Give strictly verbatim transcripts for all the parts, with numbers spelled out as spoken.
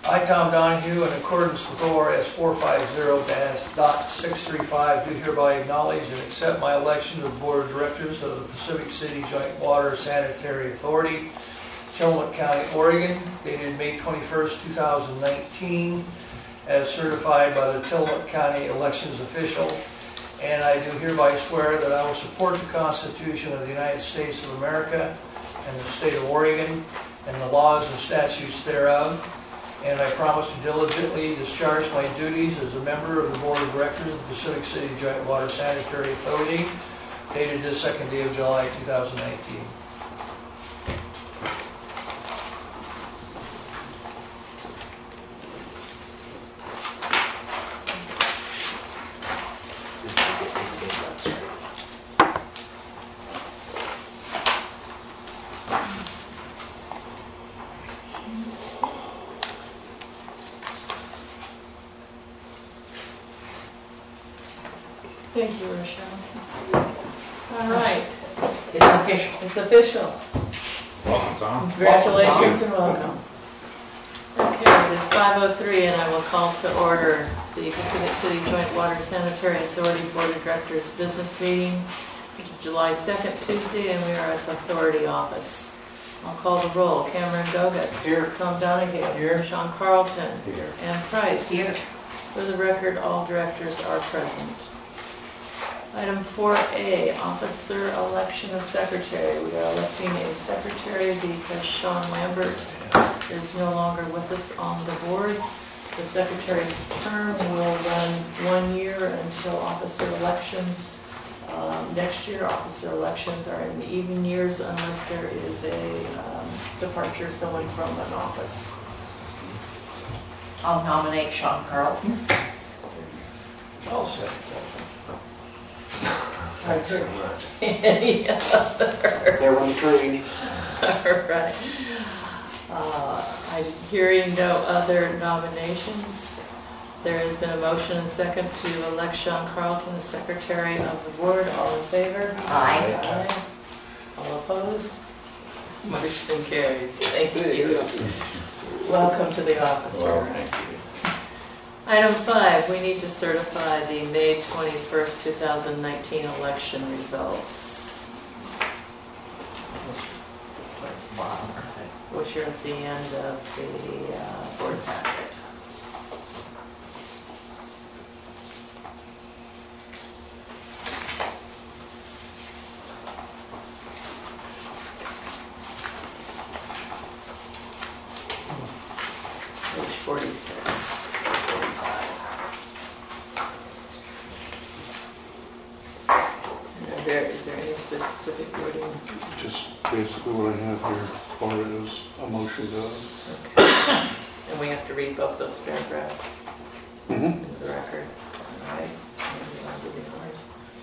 I, Tom Donahue, in accordance with O R S four fifty six thirty-five, do hereby acknowledge and accept my election to the Board of Directors of the Pacific City Joint Water Sanitary Authority, Tillamook County, Oregon, dated May twenty-first, two thousand nineteen, as certified by the Tillamook County Elections Official. And I do hereby swear that I will support the Constitution of the United States of America and the state of Oregon and the laws and statutes thereof. And I promise to diligently discharge my duties as a member of the Board of Directors of the Pacific City Joint Water Sanitary Authority, dated the second day of July, two thousand nineteen. Thank you, Rochelle. All right. It's official. It's official. Welcome, Tom. Congratulations and welcome. Okay, it is five oh three and I will call to order the Pacific City Joint Water Sanitary Authority Board of Directors business meeting. It is July second, Tuesday, and we are at the Authority office. I'll call the roll. Cameron Gogas. Here. Tom Donahue. Here. Sean Carlton. Here. Ann Price. Here. For the record, all directors are present. Item four A, Officer Election of Secretary. We are electing a secretary because Sean Lambert is no longer with us on the board. The secretary's term will run one year until officer elections. Um, next year, officer elections are in the even years unless there is a um, departure, someone from an office. I'll nominate Sean Carlton. I'll second Any other? There one tree. All right. Uh, I'm hearing no other nominations. There has been a motion and second to elect Sean Carlton as secretary of the board. All in favor? Aye. Aye. All opposed? Motion carries. Thank you. Welcome to the office. Well, Robert. thank you. Item five, we need to certify the May twenty-first, two thousand nineteen election results, which are at the end of the uh, board packet. Page forty-six. There, is there any specific wording? Just basically what I have here for it is a motion to, Okay. And we have to read both those paragraphs mm-hmm. into the record. All right. And you want to do yours?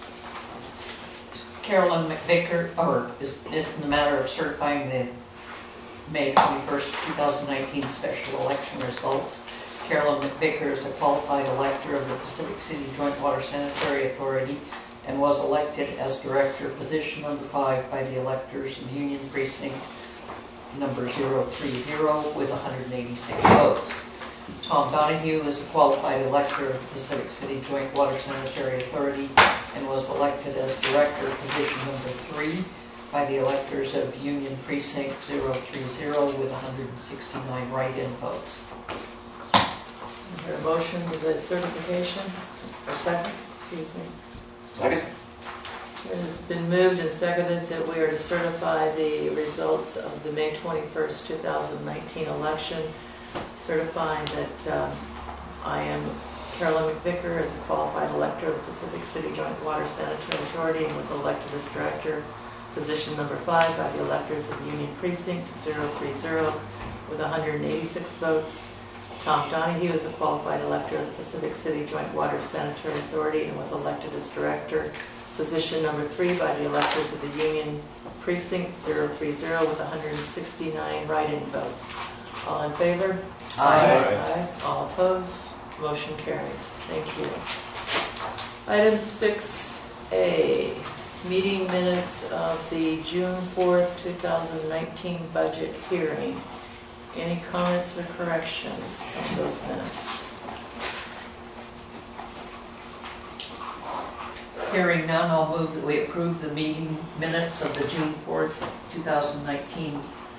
Carolyn McVicker, or is this in the matter of certifying the May twenty-first, two thousand nineteen special election results? Carolyn McVicker is a qualified elector of the Pacific City Joint Water Sanitary Authority and was elected as director, position number five, by the electors of Union Precinct number zero three zero with one hundred eighty-six votes. Tom Donahue is a qualified elector of the Pacific City Joint Water Sanitary Authority and was elected as director, position number three, by the electors of Union Precinct zero three zero with one hundred sixty-nine write-in votes. Is there a motion to the certification? Or second? Excuse me. Second. It has been moved and seconded that we are to certify the results of the May twenty-first, two thousand nineteen election, certifying that um, I am Carolyn McVicker as a qualified elector of the Pacific City Joint Water Sanitary Authority and was elected as director, position number five, by the electors of Union Precinct zero three zero with one hundred eighty-six votes. Tom Donahue is a qualified elector of the Pacific City Joint Water Sanitary Authority and was elected as director, position number three, by the electors of the Union Precinct zero three zero with one hundred sixty-nine write-in votes. All in favor? Aye. Aye. All opposed? Motion carries. Thank you. Item six A, meeting minutes of the June fourth, two thousand nineteen budget hearing. Any comments or corrections on those minutes? Hearing none, I'll move that we approve the meeting minutes of the June fourth, twenty nineteen,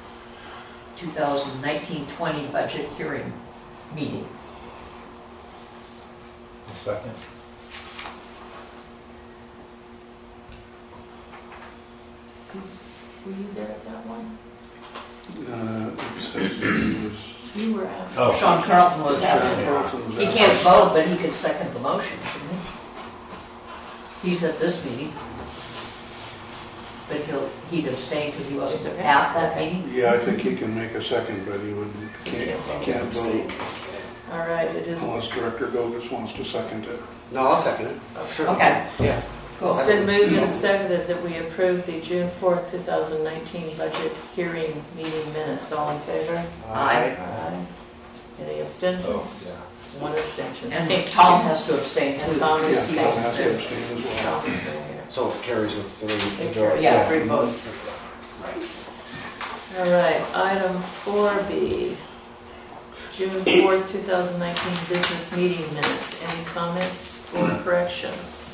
twenty twenty budget hearing meeting. A second. Were you there at that one? Uh, except he was- You were absent. Oh. Sean Carlton was Sean absent. Carlton was He absent. can't vote, but he can second the motion, couldn't he? He's at this meeting. But he'll, he'd abstain because he wasn't Okay. at that meeting. Yeah, I think he can make a second, but he wouldn't, can't, can't vote All right, it is, unless Director Gogus wants to second it. No, I'll second it. Sure. Okay, Yeah. cool. it's been moved and seconded that we approve the June fourth, twenty nineteen budget hearing meeting minutes. All in favor? Aye. Aye. Any abstentions? Oh, yeah. One abstention. And Thank Tom you. has to abstain And too. Tom Yeah, is Tom has to too. abstain as well. Tom is right here. So it carries with three. It majority. carries Yeah. with three votes. All right, item four B, June fourth, twenty nineteen business meeting minutes. Any comments or corrections?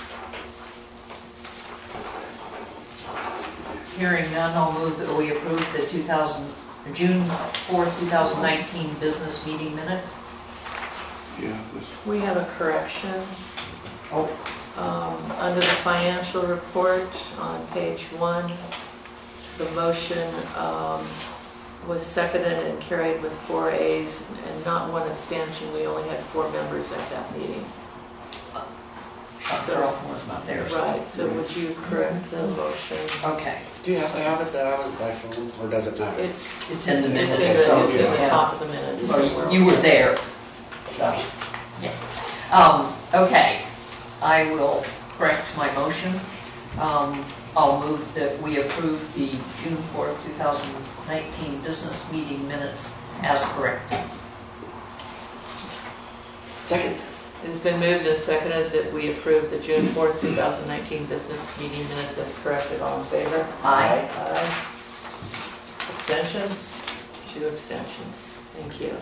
Hearing none, I'll move that we approve the two thousand, June fourth, twenty nineteen business meeting minutes. Yeah, this, We have a correction. Oh. Um, Under the financial report on page one, the motion um, was seconded and carried with four ayes and not one abstention. We only had four members at that meeting. Sean Carlton was not there. so- Right, so would you correct the motion? Okay, Do you happen to have it that I was by phone, or does it matter? It's, it's in the it's minutes. in the, so, it's in the yeah. top of the minutes. So you were there. Gotcha. Yeah. Um, okay, I will correct my motion. Um, I'll move that we approve the June fourth, twenty nineteen business meeting minutes as corrected. Second. It has been moved and seconded that we approve the June fourth, twenty nineteen business meeting minutes as corrected. All in favor? Aye. Aye. Abstentions? Two abstentions. Thank you.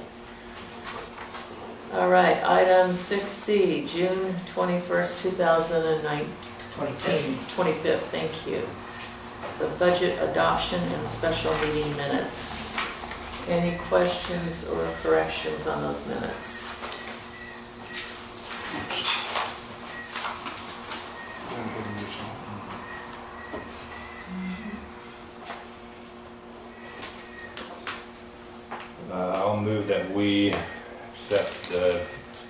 All right, item six C, June twenty-first, two thousand nineteen. Twenty-two. twenty-fifth, thank you. The budget adoption and special meeting minutes. Any questions or corrections on those minutes? I'm giving you some. Uh, I'll move that we accept the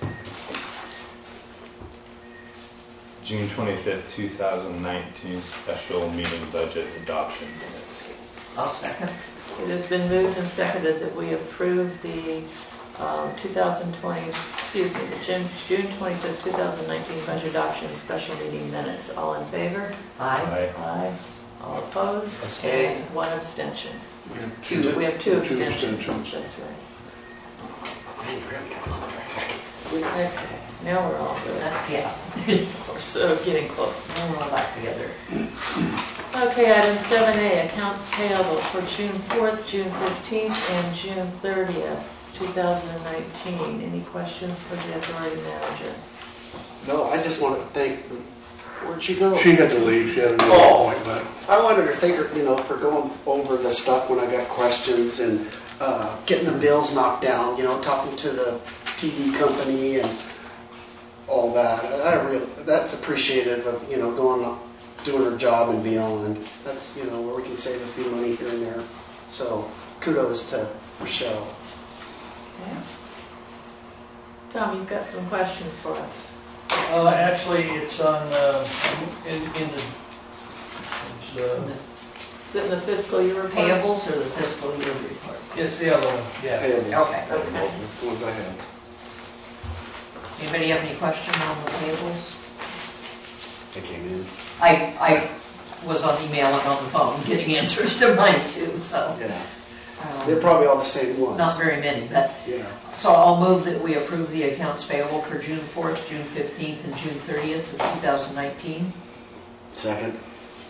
June twenty-fifth, two thousand nineteen special meeting budget adoption minutes. I'll second. It has been moved and seconded that we approve the um, two thousand twenty, excuse me, the June June twenty-fifth, two thousand nineteen budget adoption and special meeting minutes. All in favor? Aye. Aye. Aye. All opposed? Abstain. And one abstention. We have Two. We have two Two abstentions. abstentions. That's right. Man, you're really Okay, now we're all good. That- Yeah. We're so getting close. Now we're all back together. Okay, item seven A, accounts payable for June fourth, June fifteenth, and June thirtieth, two thousand nineteen. Any questions for the authority manager? No, I just want to thank, where'd she go? She had to leave, she had a Oh. appointment. I wanted to thank her, you know, for going over the stuff when I got questions and uh, getting the bills knocked down, you know, talking to the T V company and all that. I really, that's appreciative of, you know, going, up, doing her job and beyond. That's, you know, where we can save a few money here and there. So kudos to Michelle. Okay. Tom, you've got some questions for us. Uh, actually, it's on, uh, in, in the, it's, uh, Is it in the fiscal year report? Payables or the fiscal year report? it's the other one, yeah. Payables. Okay. That's the ones I have. Anybody have any questions on the payables? They came in. I, I was on email and on the phone getting answers to mine too, so. Yeah. um, They're probably all the same ones. Not very many, but, Yeah. so I'll move that we approve the accounts payable for June fourth, June fifteenth, and June thirtieth of two thousand nineteen. Second.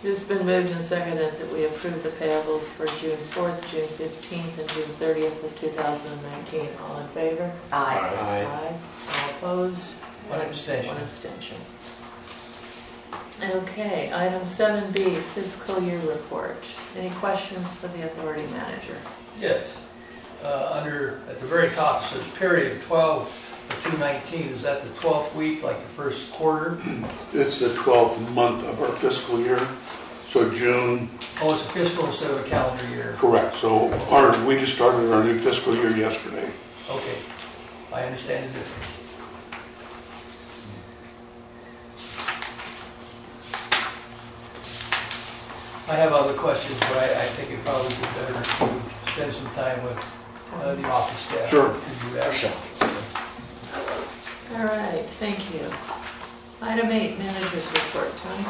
It's been moved and seconded that we approve the payables for June fourth, June fifteenth, and June thirtieth of two thousand nineteen. All in favor? Aye. Aye. Aye. All opposed? One And abstention. One abstention. Okay, item seven B, fiscal year report. Any questions for the authority manager? Yes. Uh, Under, at the very top, it says period twelve of two nineteen. Is that the twelfth week, like the first quarter? It's the twelfth month of our fiscal year, so June, Oh, it's a fiscal instead of a calendar year. correct. So our, we just started our new fiscal year yesterday. Okay, I understand the difference. I have other questions, but I, I think it probably would be better to spend some time with uh, the office staff. Sure. To do that. Sure. All right, thank you. Item eight, manager's report. Tony?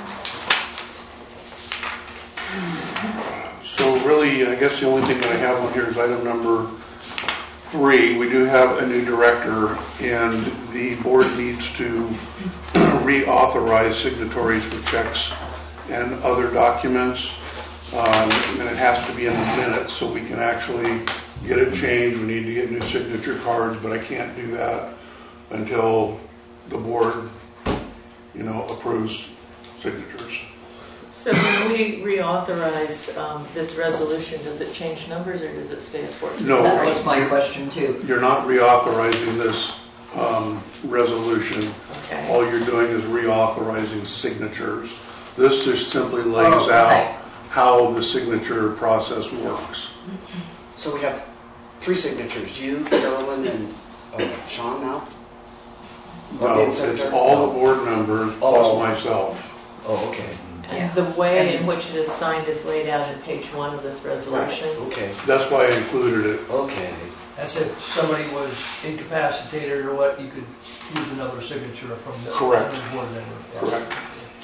So really, I guess the only thing that I have on here is item number three. We do have a new director, and the board needs to reauthorize signatories for checks and other documents. Um, and it has to be in the minutes so we can actually get it changed. We need to get new signature cards, but I can't do that until the board, you know, approves signatures. So when we reauthorize um, this resolution, does it change numbers or does it stay as fourteen? No. That was my question too. You're not reauthorizing this um, resolution. Okay. All you're doing is reauthorizing signatures. This just simply lays Oh, okay. out how the signature process works. So we have three signatures, you, Carolyn, and uh, Sean now? No, being it's secretary? all the board members Oh. plus myself. Oh, okay. And the way in which it is signed is laid out in page one of this resolution. Okay, That's why I included it. okay. That's if somebody was incapacitated or what, you could use another signature from the Correct. another board member. Yes. Correct.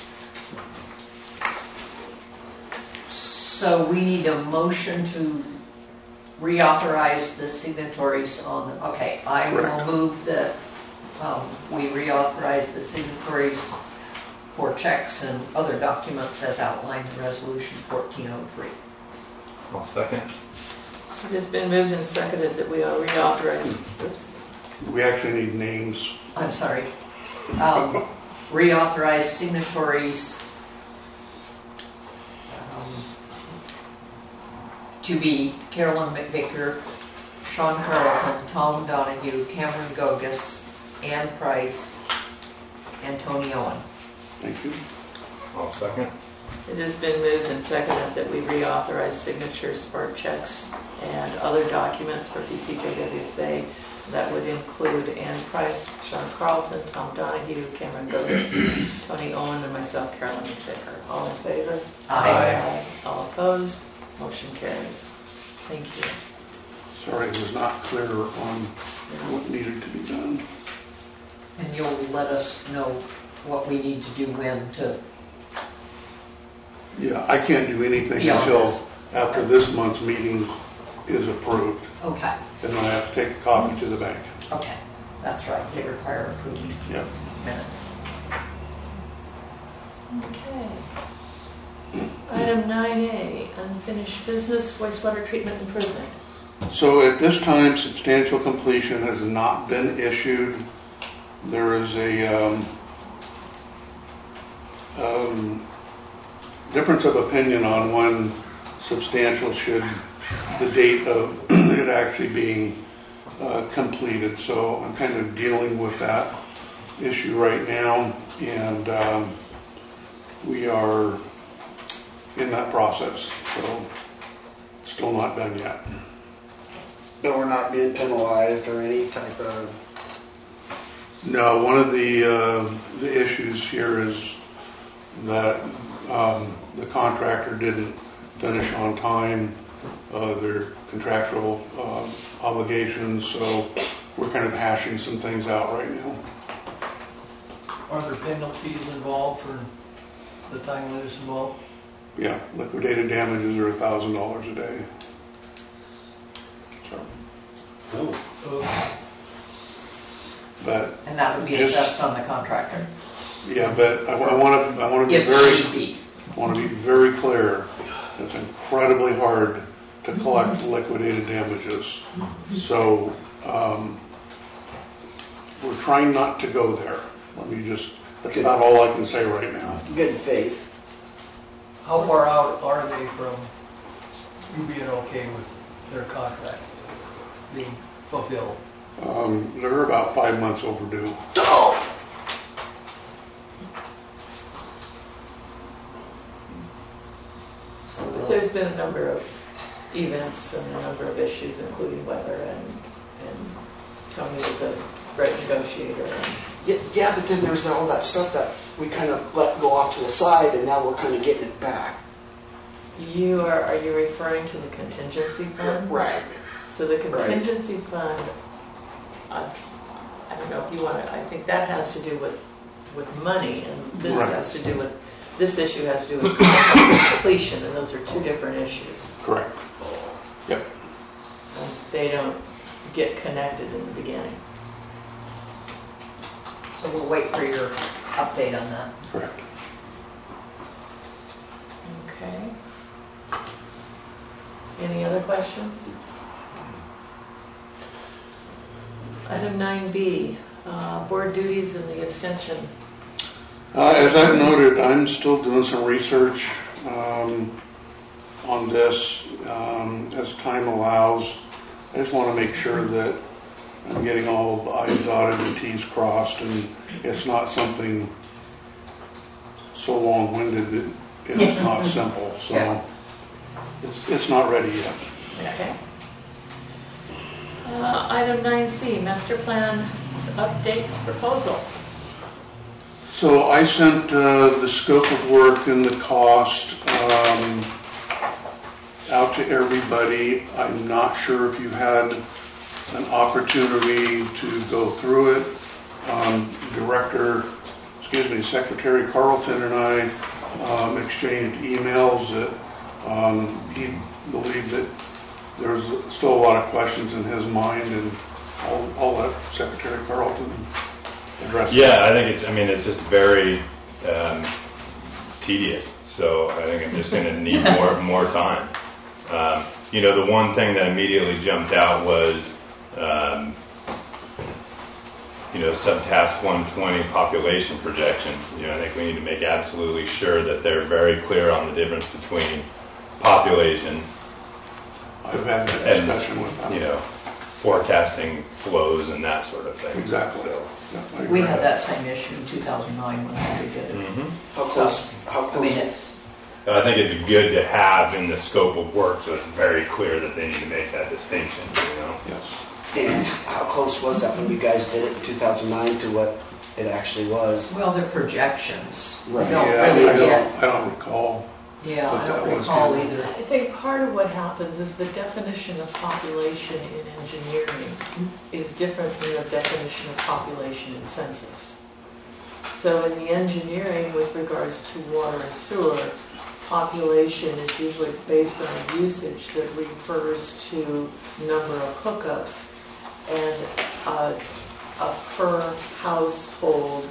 So we need a motion to reauthorize the signatories on, the okay, I will Correct. move that um, we reauthorize the signatories for checks and other documents as outlined in Resolution fourteen oh three. I'll second. It has been moved and seconded that we reauthorize, oops, We actually need names. I'm sorry. Um, reauthorize signatories um, to be Carolyn McVicker, Sean Carlton, Tom Donahue, Cameron Gogus, Ann Price, and Tony Owen. Thank you. I'll second. it has been moved and seconded that we reauthorize signatures for checks and other documents for P C J W S A. That would include Ann Price, Sean Carlton, Tom Donahue, Cameron Gogus, Tony Owen, and myself, Carolyn McVicker. All in favor? Aye. All opposed? Motion carries. Thank you. Sorry, it was not clear on what needed to be done. And you'll let us know what we need to do when to, Yeah, I can't do anything Beyond until this. after this month's meeting is approved. okay, And then I have to take a copy to the bank. okay, that's right, they require approved Yep. minutes. Okay. Item nine A, unfinished business, wastewater treatment improvement. So at this time, substantial completion has not been issued. There is a um, um, difference of opinion on when substantial should, the date of it actually being uh, completed. So I'm kind of dealing with that issue right now, and um, we are in that process. So it's still not done yet. But we're not being penalized or any type of, No, one of the, uh, the issues here is that um, the contractor didn't finish on time uh, their contractual uh, obligations, so we're kind of hashing some things out right now. Are there penalties involved for the timeliness involved? Yeah, liquidated damages are a thousand dollars a day. So, oh, Oh, but, And that would be Just- assessed on the contractor, yeah, but I want to, I want to be if very, need be. want to be very clear, it's incredibly hard to collect liquidated damages. So um, we're trying not to go there. Let me just, that's about all I can say right now. Good faith. How far out are they from you being okay with their contract being fulfilled? Um, They're about five months overdue. But there's been a number of events and a number of issues, including weather, and, and Tony is a great negotiator. And Yeah, yeah, but then there's all that stuff that we kind of let go off to the side, and now we're kind of getting it back. you are, are you referring to the contingency fund? Right. So the contingency fund, I, I don't know if you want to, I think that has to do with, with money, and this Right. has to do with, this issue has to do with completion, and those are two different issues. Correct. Yep. And they don't get connected in the beginning. So we'll wait for your update on that. Correct. Okay. Any other questions? Item nine B, uh, board duties and the extension. Uh, as I've noted, I'm still doing some research um, on this um, as time allows. I just want to make sure that I'm getting all the I's dotted and T's crossed, and it's not something so long-winded that it's not simple. So Yeah. it's it's not ready yet. Okay. Uh, Item nine C, master plan updates proposal. So I sent uh, the scope of work and the cost um, out to everybody. I'm not sure if you had an opportunity to go through it. Um, Director, excuse me, Secretary Carlton and I um, exchanged emails that um, he believed that there's still a lot of questions in his mind, and I'll, I'll let Secretary Carlton address. Yeah, I think it's, I mean, it's just very um, tedious. So I think I'm just going to need more more time. Um, you know, the one thing that immediately jumped out was, um, you know, subtask one twenty population projections. You know, I think we need to make absolutely sure that they're very clear on the difference between population I've had that and, discussion with them. you know, forecasting flows and that sort of thing. Exactly. So, Yeah, I We agree. had that same issue in two thousand nine when we did it. mhm. How close, how I mean, close, it's, And I think it'd be good to have in the scope of work so it's very clear that they need to make that distinction, you know? Yes. and how close was that when you guys did it in two thousand nine to what it actually was? well, they're projections. We Right. don't Yeah, I really don't, get, I don't recall. yeah, what I that don't was recall either. either. I think part of what happens is the definition of population in engineering is different than the definition of population in census. So in the engineering with regards to water and sewer, population is usually based on usage that refers to number of hookups and a, a per household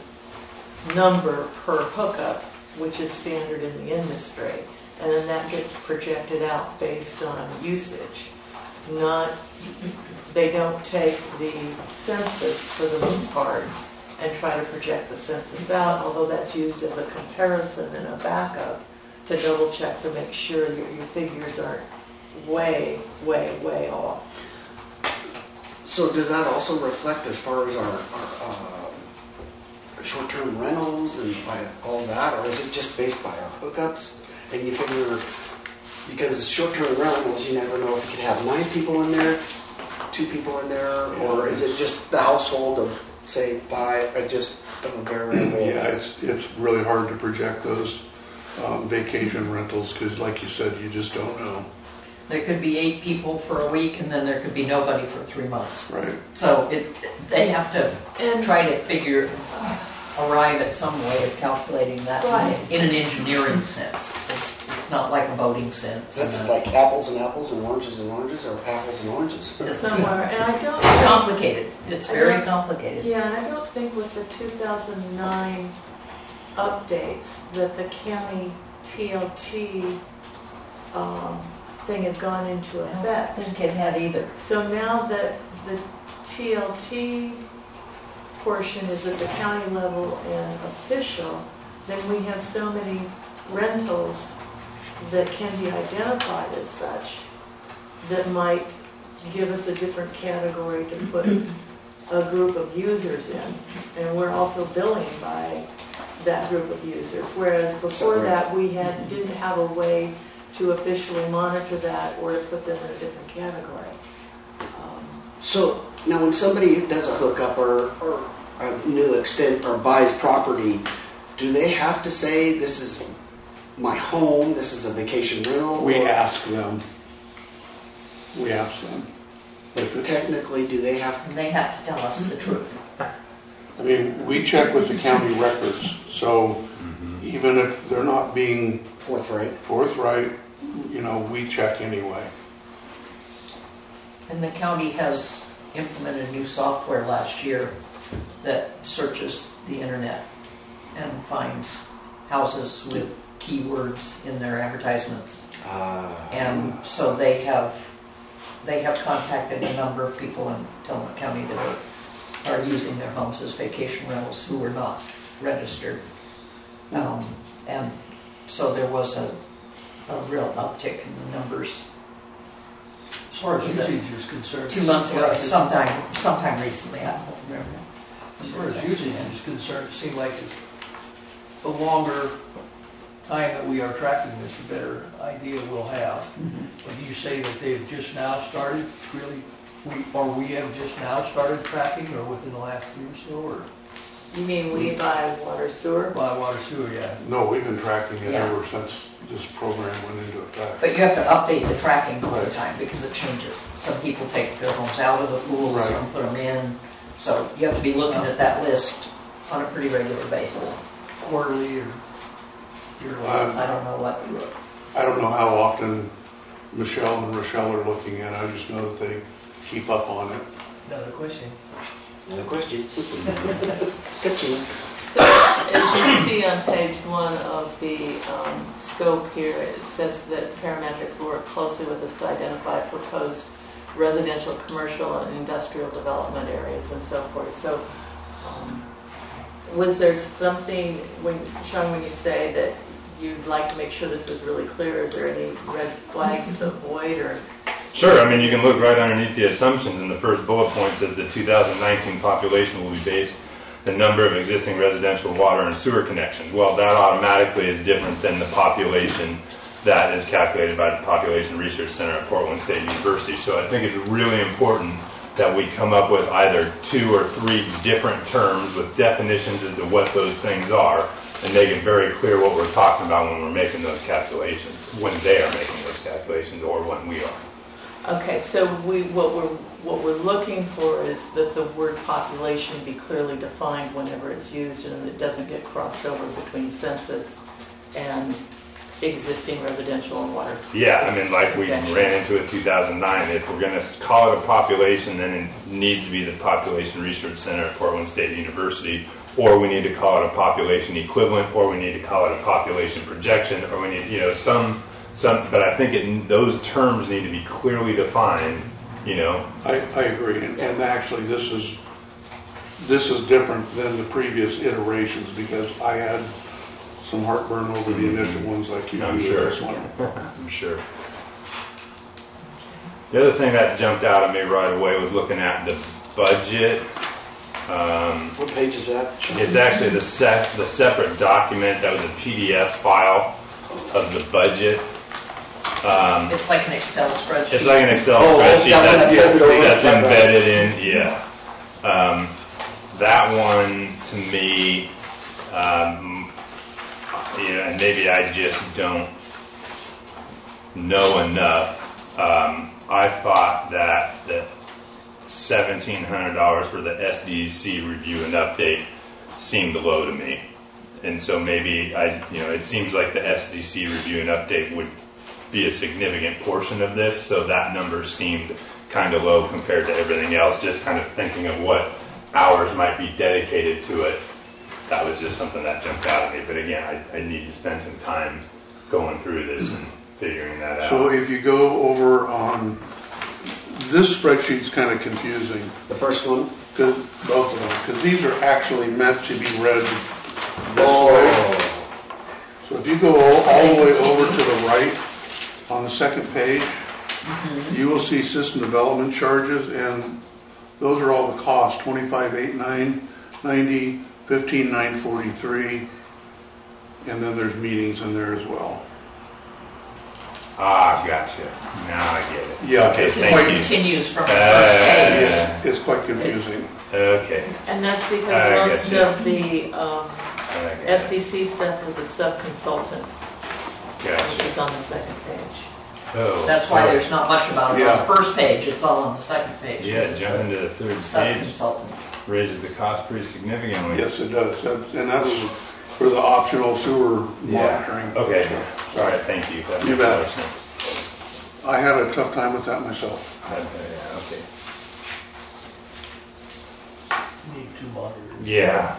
number per hookup, which is standard in the industry. And then that gets projected out based on usage. Not, they don't take the census for the most part and try to project the census out, although that's used as a comparison and a backup to double check to make sure that your figures aren't way, way, way off. So does that also reflect as far as our, our uh, short-term rentals and by all that, or is it just based by our hookups? And you figure, because short-term rentals, you never know if you could have nine people in there, two people in there, or is it just the household of, say, five, uh, just of a variable? Yeah, it's, it's really hard to project those um, vacation rentals because, like you said, you just don't know. There could be eight people for a week, and then there could be nobody for three months. Right. So it, they have to And- try to figure, arrive at some way of calculating that Right. in an engineering sense. It's, it's not like a voting sense. That's And, uh, like apples and apples and oranges and oranges, or apples and oranges? Somewhere, and I don't It's think, complicated. It's I very don't- complicated. yeah, and I don't think with the two thousand nine updates that the county T L T um, thing had gone into I effect. didn't get that either. So now that the T L T portion is at the county level and official, then we have so many rentals that can be identified as such that might give us a different category to put a group of users in. And we're also billing by that group of users, whereas before Separate. that, we had, didn't have a way to officially monitor that or to put them in a different category. Um, So now when somebody does a hookup or, or a new extent or buys property, do they have to say this is my home, this is a vacation rental? We or- ask them. We ask them. If it- Technically, do they have, And they have to tell us the truth. I mean, we check with the county records, so even if they're not being forthright? forthright, you know, we check anyway. And the county has implemented new software last year that searches the internet and finds houses with keywords in their advertisements. Uh, And so they have, they have contacted a number of people in Tillamook County that are, are using their homes as vacation rentals who are not registered. Um, and so there was a, a real uptick in the numbers As far as Was it usage is concerned. two months ago, sometime, sometime recently, I don't remember. As far as usage is concerned, it seemed like it's the longer time that we are tracking this, the better idea we'll have. But you say that they've just now started, really, we, or we have just now started tracking, or within the last year or so, or You mean we buy water sewer? by water sewer, yeah. No, we've been tracking it Yeah. ever since this program went into effect. But you have to update the tracking all the time because it changes. Some people take their homes out of the pool, Right. some put them in. So you have to be looking at that list on a pretty regular basis. Quarterly or yearly. Um, I don't know what, I don't know how often Michelle and Rochelle are looking at it, I just know that they keep up on it. Another question. Another question. Ka-ching. So as you see on page one of the um, scope here, it says that parametrics will work closely with us to identify proposed residential, commercial, and industrial development areas and so forth. So um, was there something, when Sean, when you say that you'd like to make sure this is really clear, is there any red flags to avoid or? Sure, I mean, you can look right underneath the assumptions, and the first bullet point says the two thousand nineteen population will be based the number of existing residential water and sewer connections. Well, that automatically is different than the population that is calculated by the Population Research Center at Portland State University. So I think it's really important that we come up with either two or three different terms with definitions as to what those things are, and make it very clear what we're talking about when we're making those calculations, when they are making those calculations, or when we are. Okay, so we, what we're, what we're looking for is that the word population be clearly defined whenever it's used and it doesn't get crossed over between census and existing residential and water. Yeah, I mean, like we connections. ran into in two thousand nine, if we're going to call it a population, then it needs to be the Population Research Center at Portland State University, or we need to call it a population equivalent, or we need to call it a population projection, or we need, you know, some, some, but I think it, those terms need to be clearly defined, you know. I, I agree, and, and actually this is, this is different than the previous iterations because I had some heartburn over the initial ones like you do I'm with sure. this one. I'm sure. The other thing that jumped out at me right away was looking at the budget. Um, What page is that? It's actually the sec, the separate document that was a P D F file of the budget. Um, it's like an Excel spreadsheet. it's like an Excel Oh, spreadsheet that that's, one's embedded over that's the top. embedded in, yeah. Um, that one to me, um, you know, and maybe I just don't know enough. Um, I thought that the seventeen hundred dollars for the S D E C review and update seemed low to me. And so maybe I, you know, it seems like the S D E C review and update would be a significant portion of this. So that number seemed kind of low compared to everything else. Just kind of thinking of what hours might be dedicated to it. That was just something that jumped out at me. But again, I, I need to spend some time going through this and figuring that out. So if you go over on, this spreadsheet's kind of confusing, The first one? because, both of them, because these are actually meant to be read this Oh. way. So if you go all all the way over to the right, on the second page, you will see system development charges, and those are all the costs, twenty-five eight nine ninety, fifteen nine forty-three, and then there's meetings in there as well. Ah, gotcha. Now I get it. Yeah, Okay, it's It thank you. continues from the Uh, first page. It's, it's quite confusing. Okay. And that's I because get most you. of the um, I get it. S D C stuff is a sub-consultant, which Gotcha. is on the second page. Oh. That's why there's not much about it on Yeah. the first page, it's all on the second page. Yeah, It's jump a into the third page Sub-consultant. raises the cost pretty significantly. Yes, it does, That's- and that's for the optional sewer Yeah. monitoring. Okay. All right. Thank you. That You makes a lot bet. of sense. I had a tough time with that myself. Uh, yeah, okay. Need two monitors. Yeah.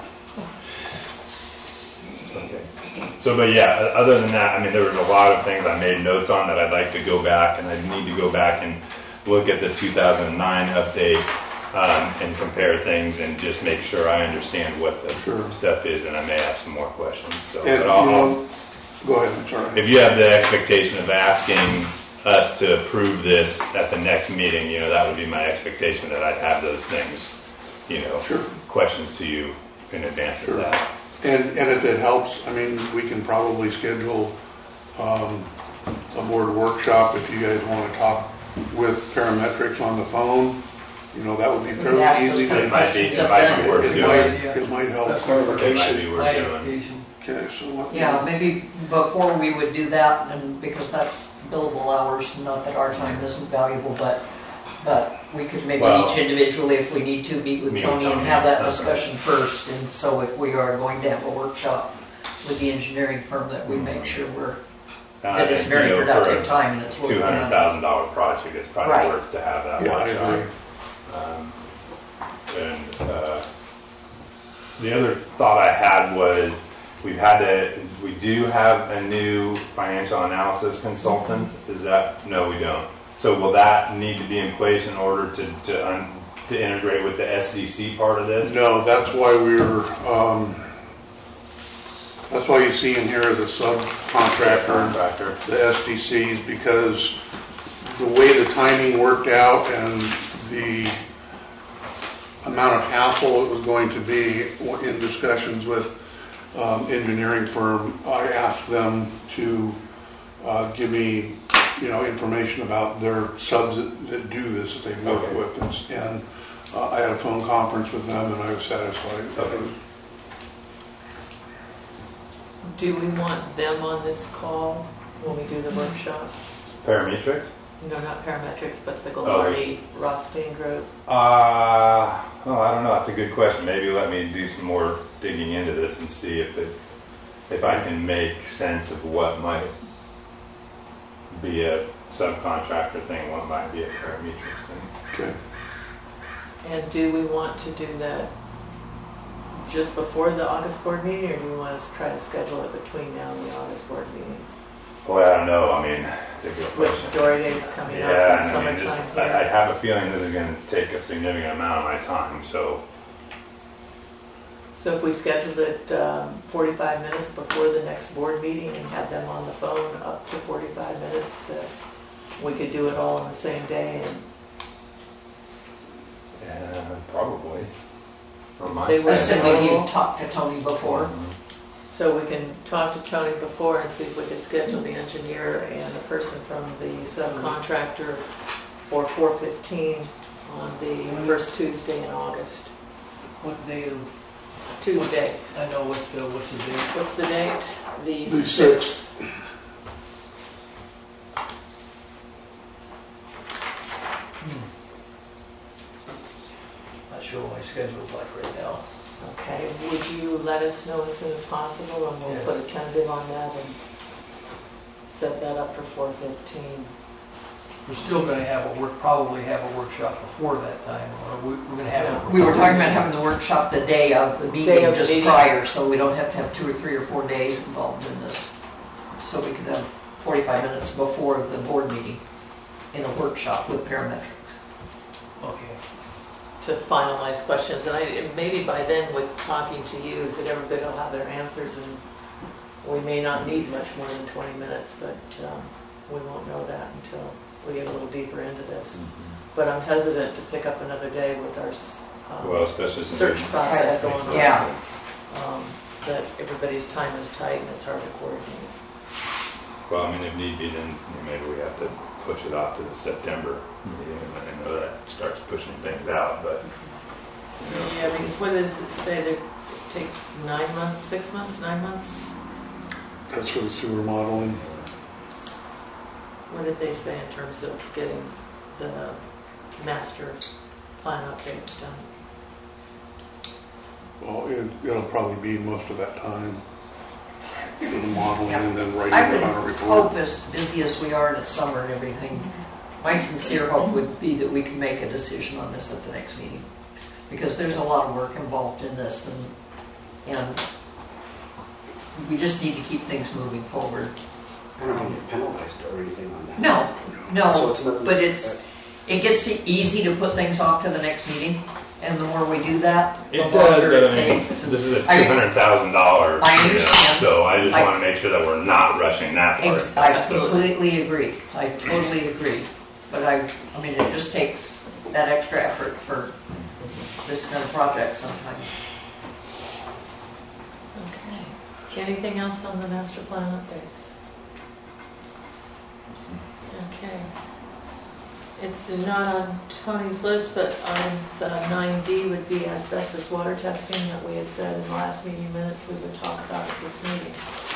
Okay. So, but yeah, o- other than that, I mean, there was a lot of things I made notes on that I'd like to go back, and I need to go back and look at the two thousand nine update um, and compare things and just make sure I understand what the Sure. stuff is, and I may have some more questions. So, And, but I'll, you I'll- know, go ahead, I'm sorry. if you have the expectation of asking us to approve this at the next meeting, you know, that would be my expectation, that I'd have those things, you know, Sure. questions to you in advance Sure. of that. And, and if it helps, I mean, we can probably schedule um, a board workshop if you guys want to talk with parametrics on the phone. You know, that would be We could fairly ask those easy. kind It of might be, questions it up might then. be worth It doing. might, it might help. It might be worth doing. Clarification. Okay, so what? Yeah, maybe before we would do that, and because that's billable hours, not that our time isn't valuable, but, but we could maybe Well- each individually, if we need to, meet with Meet with Tony and Tony, have that that's right. discussion first. And so if we are going to have a workshop with the engineering firm, that we make sure we're, that it's very productive time and it's worth Two hundred thousand dollar project, it's probably Right. worth to have that Yeah, I workshop. agree. Um, And, uh, the other thought I had was, we've had to, we do have a new financial analysis consultant, is that, no, we don't. So will that need to be in place in order to, to, un- to integrate with the S D C part of this? No, that's why we're, um, that's why you see in here as a subcontractor, Contractor. the S D Cs, because the way the timing worked out and the amount of hassle it was going to be in discussions with um, engineering firm, I asked them to uh, give me, you know, information about their subs that, that do this, that they work Okay. with. And, and uh, I had a phone conference with them and I was satisfied. Okay. Do we want them on this call when we do the workshop? Parametric? No, not parametrics, but the Oh. Gallardi Rothstein group. Uh, oh, I don't know. That's a good question. Maybe let me do some more digging into this and see if it, if I can make sense of what might be a subcontractor thing, what might be a parametrics thing. Okay. And do we want to do that just before the August board meeting, or do we want to try to schedule it between now and the August board meeting? Boy, I don't know. I mean, it's a good With question. Joy Days coming Yeah, up and and I mean, this, summertime I, I here. have a feeling this is going to take a significant amount of my time. So, So if we scheduled it um, forty-five minutes before the next board meeting and had them on the phone up to forty-five minutes, uh, we could do it all on the same day. And yeah, probably. On my They were side. assuming you talked to Tony before. so we can talk to Tony before and see if we could schedule the engineer and a person from the subcontractor for four fifteen on the first Tuesday in August. What day of, Tuesday. I know what, uh, what's the date? What's the date? The The sixth. sixth. Not sure what my schedule's like right now. Okay, would you let us know as soon as possible, and we'll Yes. put a tentative on that and set that up for four fifteen? We're still gonna have a work, probably have a workshop before that time, or we- we're gonna have it. We were talking about having the workshop the day of the Day meeting, of the just meeting. prior, so we don't have to have two or three or four days involved in this. so we could have forty-five minutes before the board meeting in a workshop with parametrics. Okay. To finalize questions, and I, maybe by then with talking to you, that everybody will have their answers, and we may not need much more than twenty minutes, but um, we won't know that until we get a little deeper into this. Mm-hmm. But I'm hesitant to pick up another day with our s- um, Well, especially since search we- process going on. Yeah. Um, That everybody's time is tight and it's hard to coordinate. Well, I mean, if need be, then maybe we have to push it off to the September meeting. And I know that starts pushing things out, but Yeah, because what does it say, that it takes nine months, six months, nine months? That's for the sewer modeling. What did they say in terms of getting the master plan updates done? Well, it, it'll probably be most of that time. For the modeling and then writing I the would final report. hope, as busy as we are in the summer and everything, my sincere hope would be that we can make a decision on this at the next meeting. Because there's a lot of work involved in this, and, and we just need to keep things moving forward. I don't think get penalized or anything on that. No, So no, it's not- but it's, it gets easy to put things off to the next meeting, and the more we do that, the it does. longer But it I mean, takes. this is a I- two hundred thousand dollars. I understand. So I just I- want to make sure that we're not rushing that part. Ex- I So- completely agree. I totally agree. But I, I mean, it just takes that extra effort for this kind of project sometimes. Okay. Anything else on the master plan updates? Okay. It's not on Tony's list, but on nine D would be asbestos water testing that we had said in the last meeting minutes we would talk about at this meeting.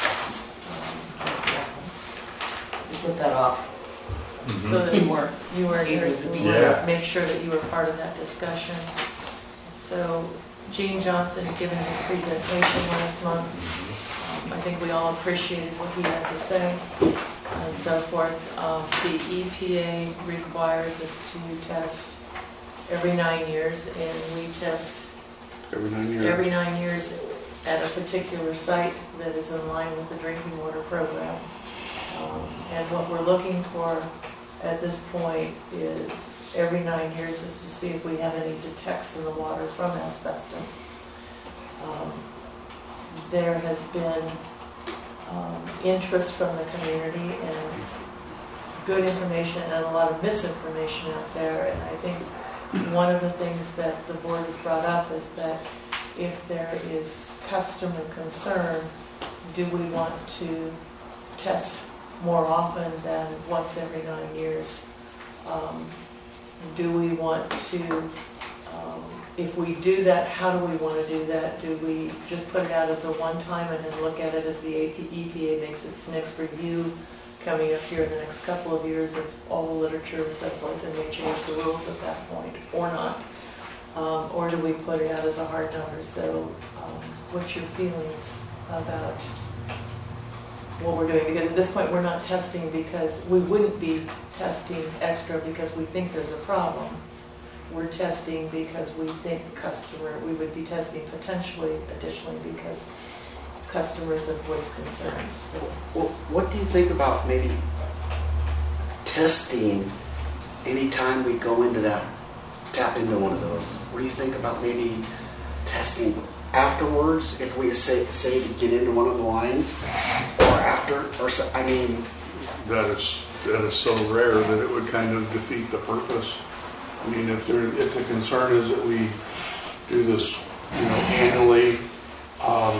Um, We put that off. Mhm. So that You weren't you were here, able so to we be wanted there. to make sure that you were part of that discussion. So Gene Johnson had given his presentation last month. Um, I think we all appreciated what he had to say and so forth. Um, The E P A requires us to test every nine years, and we test Every nine years. every nine years at a particular site that is in line with the drinking water program. Um, And what we're looking for at this point is, every nine years, is to see if we have any detects in the water from asbestos. Um, There has been um, interest from the community and good information and a lot of misinformation out there. And I think one of the things that the board has brought up is that if there is customer concern, do we want to test more often than once every nine years? Um, do we want to, um, if we do that, how do we want to do that? Do we just put it out as a one-time and then look at it as the E P A makes its next review coming up here in the next couple of years of all the literature and so forth, and may change the rules at that point, or not? Um, or do we put it out as a hard number? So um, what's your feelings about what we're doing? Because at this point, we're not testing because, we wouldn't be testing extra because we think there's a problem. We're testing because we think the customer, we would be testing potentially additionally because customers have voiced concerns. So Well, what do you think about maybe testing anytime we go into that, tap into one of those? What do you think about maybe testing afterwards if we say, say to get into one of the lines, or after, or so, I mean, That is, that is so rare that it would kind of defeat the purpose. I mean, if there, if the concern is that we do this, you know, annually, um,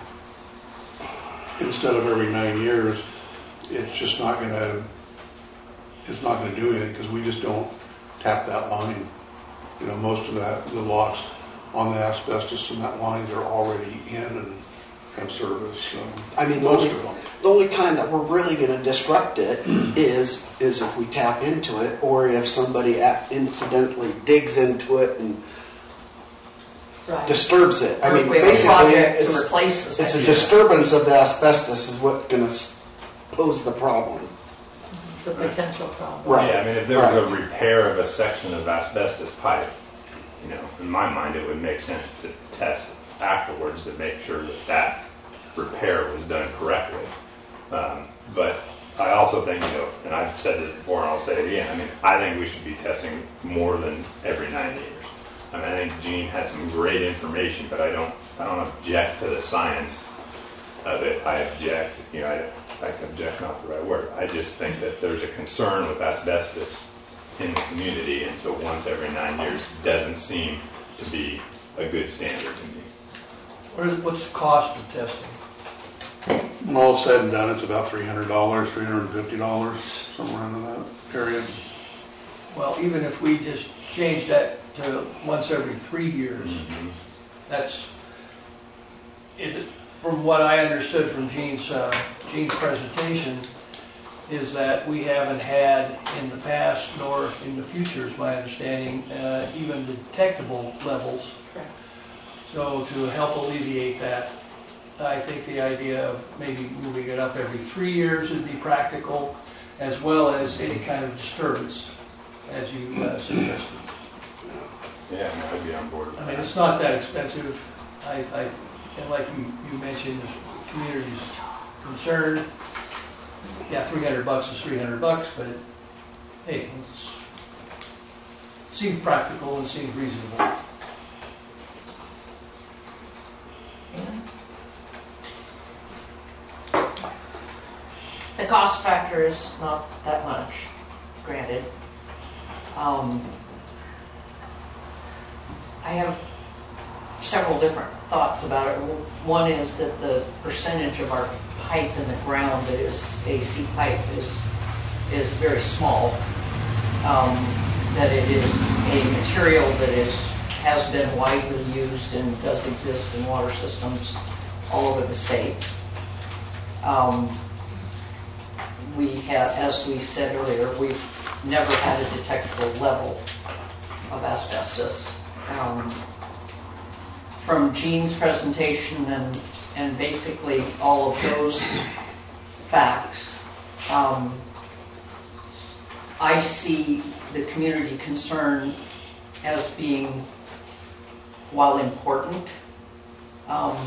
instead of every nine years, it's just not gonna, it's not gonna do anything, because we just don't tap that line. You know, most of that, the locks on the asbestos and that lines are already in and have service, so. I mean, the most only, of them. the only time that we're really going to disrupt it is is if we tap into it, or if somebody a- incidentally digs into it and right. disturbs it. I Or mean, if we have a basically, project to it's, replace the it's a section. disturbance of the asbestos is what's going to pose the problem. The potential problem. Right. Yeah, I mean, if there was a Right. repair of a section of asbestos pipe, you know, in my mind, it would make sense to test afterwards to make sure that that repair was done correctly. Um, but I also think, you know, and I've said this before and I'll say it again, I mean, I think we should be testing more than every nine years. I mean, I think Gene had some great information, but I don't, I don't object to the science of it. I object, you know, I, I object not the right word. I just think that there's a concern with asbestos in the community, and so once every nine years doesn't seem to be a good standard to me. What is, what's the cost of testing? When all said and done, it's about three hundred dollars, three hundred fifty dollars, somewhere in that area. Well, even if we just change that to once every three years, Mm-hmm. that's, it, from what I understood from Gene's, uh, Gene's presentation, is that we haven't had in the past, nor in the future, is my understanding, uh, even detectable levels. Correct. So to help alleviate that, I think the idea of maybe moving it up every three years would be practical, as well as any kind of disturbance, as you uh, suggested. Yeah, I mean, I'd be on board with I mean, that. it's not that expensive. I, I, and like you, you mentioned, the community's concerned. Yeah, three hundred bucks is three hundred bucks, but hey, it's, seems practical and seems reasonable. Yeah. The cost factor is not that much, granted. Um, I have several different thoughts about it. One is that the percentage of our pipe in the ground that is A C pipe is is very small. Um, that it is a material that is has been widely used and does exist in water systems all over the state. Um, we have, as we said earlier, we've never had a detectable level of asbestos. Um, from Gene's presentation and, and basically all of those facts, um, I see the community concern as being, while important, um,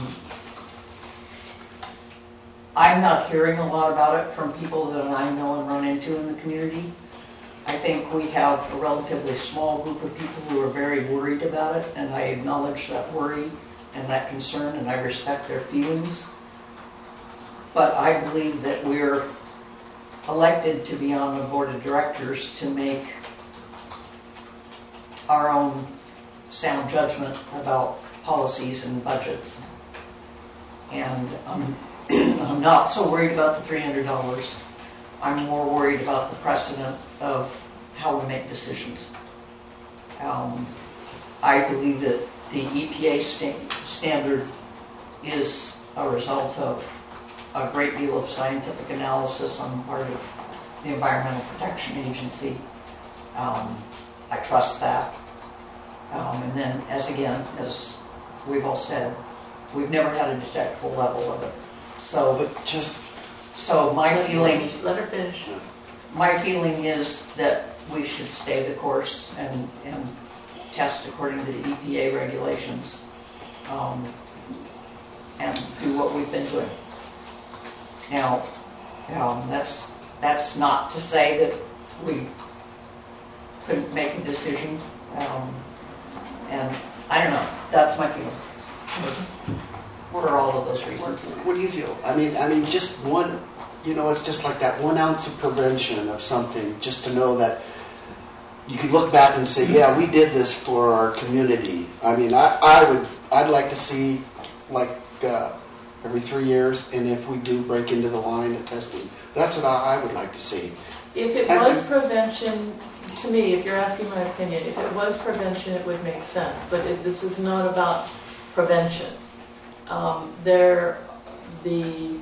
I'm not hearing a lot about it from people that I know and run into in the community. I think we have a relatively small group of people who are very worried about it, and I acknowledge that worry and that concern, and I respect their feelings. But I believe that we're elected to be on the board of directors to make our own sound judgment about policies and budgets. And um, I'm not so worried about the three hundred dollars. I'm more worried about the precedent of how we make decisions. Um, I believe that the E P A sta- standard is a result of a great deal of scientific analysis on the part of the Environmental Protection Agency. Um, I trust that. Um, and then, as again, as we've all said, we've never had a detectable level of it. So, But just, so my feeling, Let her finish. my feeling is that we should stay the course and, and test according to the E P A regulations, um, and do what we've been doing. Now, um, that's that's not to say that we couldn't make a decision, um, and I don't know. That's my feeling. It's for all of those what, reasons. what do you feel? I mean, I mean, just one, you know, it's just like that one ounce of prevention of something, just to know that you can look back and say, yeah, we did this for our community. I mean, I, I would, I'd like to see like uh, every three years, and if we do break into the line of testing, that's what I, I would like to see. If it And- was prevention, to me, if you're asking my opinion, if it was prevention, it would make sense. But if this is not about prevention, um, there, the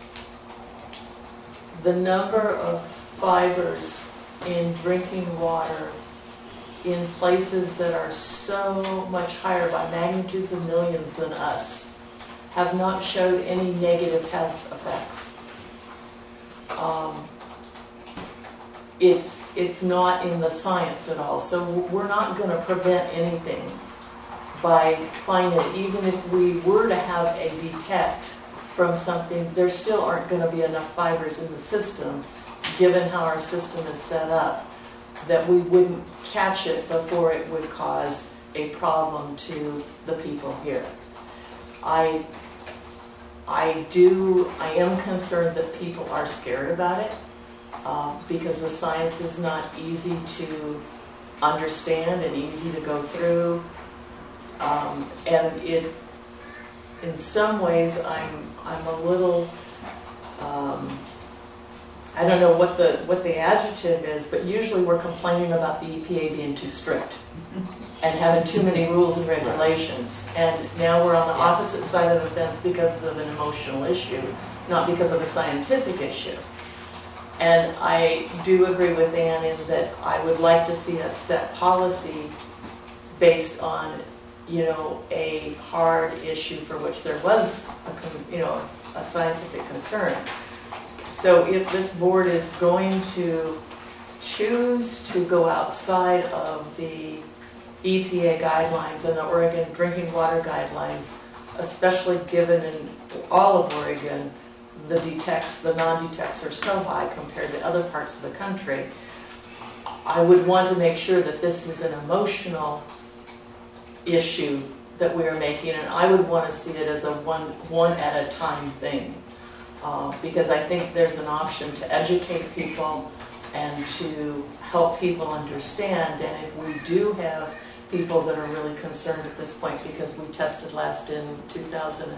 the number of fibers in drinking water in places that are so much higher by magnitudes of millions than us have not showed any negative health effects. Um, it's it's not in the science at all, so we're not going to prevent anything by finding it. Even if we were to have a detect from something, there still aren't going to be enough fibers in the system, given how our system is set up, that we wouldn't catch it before it would cause a problem to the people here. I, I do, I am concerned that people are scared about it uh, because the science is not easy to understand and easy to go through. Um, and it, in some ways, I'm, I'm a little, um, I don't know what the what the adjective is, but usually we're complaining about the E P A being too strict and having too many rules and regulations. And now we're on the opposite side of the fence because of an emotional issue, not because of a scientific issue. And I do agree with Ann in that I would like to see a set policy based on, you know, a hard issue for which there was a, you know, a scientific concern. So if this board is going to choose to go outside of the E P A guidelines and the Oregon drinking water guidelines, especially given in all of Oregon, the detects, the non-detects are so high compared to other parts of the country, I would want to make sure that this is an emotional issue that we are making, and I would want to see it as a one, one at a time thing. Uh, because I think there's an option to educate people and to help people understand. And if we do have people that are really concerned at this point, because we tested last in two thousand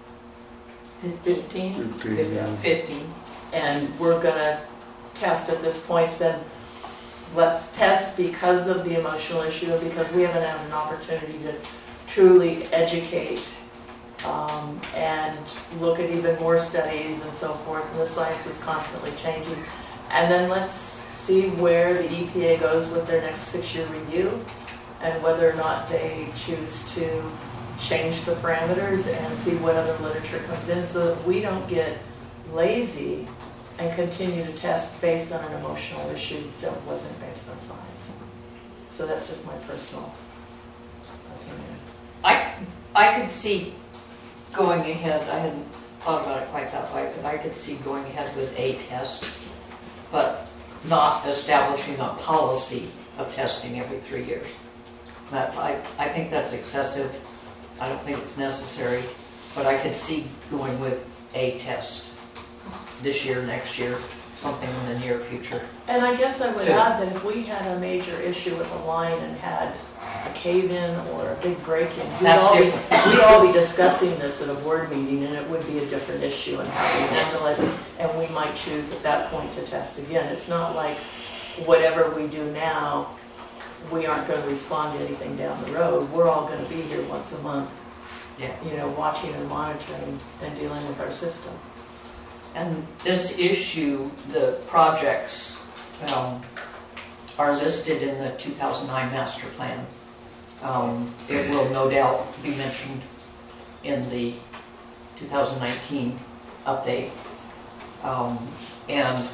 fifteen, fifteen. and we're going to test at this point, then let's test because of the emotional issue, because we haven't had an opportunity to truly educate Um, and look at even more studies and so forth, and the science is constantly changing. And then let's see where the E P A goes with their next six-year review and whether or not they choose to change the parameters and see what other literature comes in so that we don't get lazy and continue to test based on an emotional issue that wasn't based on science. So that's just my personal opinion. I, I could see going ahead, I hadn't thought about it quite that way, but I could see going ahead with a test, but not establishing a policy of testing every three years. That, I, I think that's excessive. I don't think it's necessary, but I could see going with a test this year, next year, something in the near future. And I guess I would Two. add that if we had a major issue with the line and had a cave-in or a big break-in, we'd That's all, be, different. we'd all be discussing this at a board meeting, and it would be a different issue and how we handle it, and we might choose at that point to test again. It's not like whatever we do now, we aren't going to respond to anything down the road. We're all going to be here once a month, Yeah. you know, watching and monitoring and dealing with our system. And this issue, the projects um, are listed in the two thousand nine master plan. Um, it will no doubt be mentioned in the two thousand nineteen update. Um, and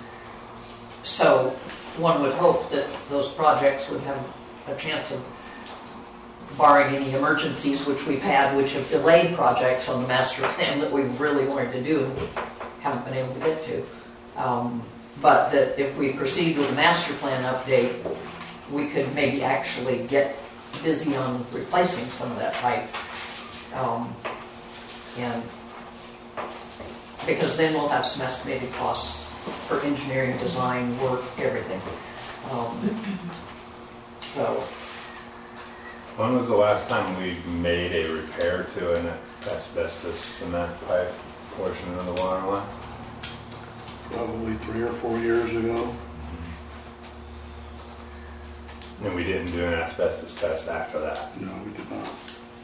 so one would hope that those projects would have a chance of, barring any emergencies which we've had, which have delayed projects on the master plan that we've really wanted to do, haven't been able to get to. Um, but that if we proceed with the master plan update, we could maybe actually get busy on replacing some of that pipe. Um, and because then we'll have some estimated costs for engineering, design, work, everything. Um, so. When was the last time we made a repair to an asbestos cement pipe portion of the water line? Probably three or four years ago. And we didn't do an asbestos test after that. No, we did not.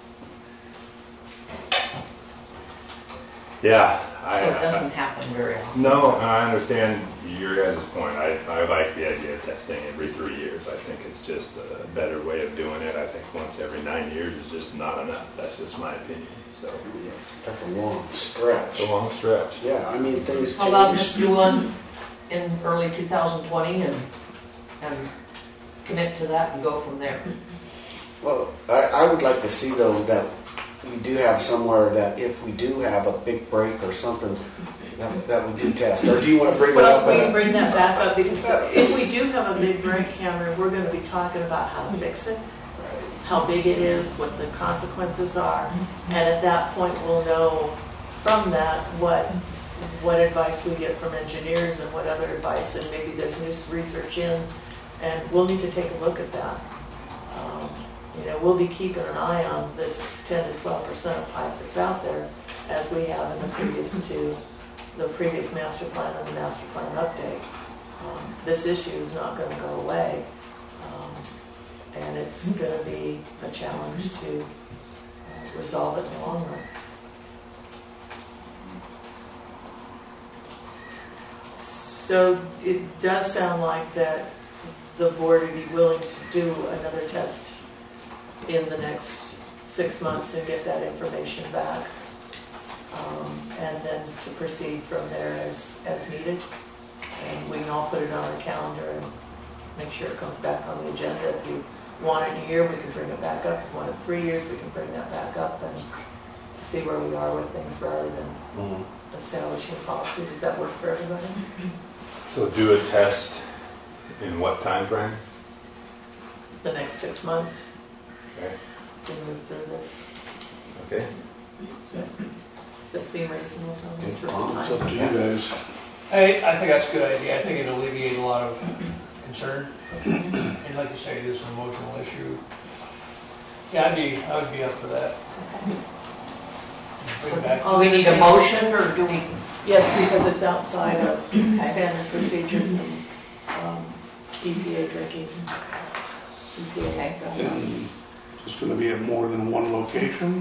Yeah, I. So it doesn't happen very often. No, and I understand your guys' point. I, I like the idea of testing every three years. I think it's just a better way of doing it. I think once every nine years is just not enough. That's just my opinion. So That's a long stretch. it's a long stretch. Yeah, I mean, things How about change. just do one in early two thousand twenty and, and commit to that and go from there? Well, I, I would like to see though that we do have somewhere that if we do have a big break or something, that, that we do test? Or do you want to bring it Well, up? we at can a- bring that back up, because if we do have a big break, Cameron, we're gonna be talking about how to fix it, how big it is, what the consequences are, and at that point, we'll know from that what, what advice we get from engineers and what other advice, and maybe there's new research in, and we'll need to take a look at that. Um, You know, we'll be keeping an eye on this ten to twelve percent of pipe that's out there, as we have in the previous two, the previous master plan and the master plan update. Um, This issue is not going to go away, um, and it's going to be a challenge to uh, resolve it in the long run. So it does sound like that the board would be willing to do another test in the next six months and get that information back, um, and then to proceed from there as, as needed. And we can all put it on our calendar and make sure it comes back on the agenda. If you want it in a year, we can bring it back up. If you want it three years, we can bring that back up and see where we are with things rather than Mhm. establishing policy. Does that work for everybody? So do a test in what time frame? The next six months Okay. to move through this. Okay. Does that seem reasonable, Tom? in It's terms of It's time? up to you guys. I, I think that's a good idea. I think it'll alleviate a lot of concern. And like you say, it is an emotional issue. Yeah, I'd be, I would be up for that. Bring it back. Do we need a motion, or do we? Yes, because it's outside of standard procedures and um, E P A drinking. E P A Okay. And it's going to be at more than one location.